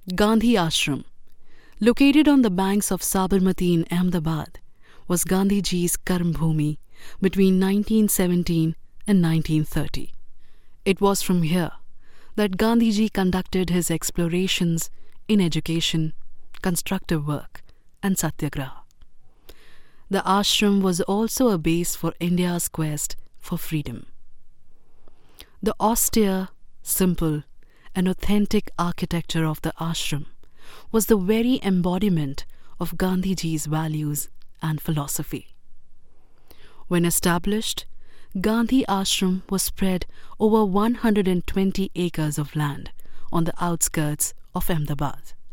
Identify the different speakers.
Speaker 1: Gandhi Ashram, located on the banks of Sabarmati in Ahmedabad, was Gandhiji's Karm Bhumi between 1917 and 1930. It was from here that Gandhiji conducted his explorations in education, constructive work, and satyagraha. The ashram was also a base for India's quest for freedom. The austere, simple, and authentic architecture of the ashram was the very embodiment of Gandhiji's values and philosophy. When established, Gandhi Ashram was spread over 120 acres of land on the outskirts of Ahmedabad.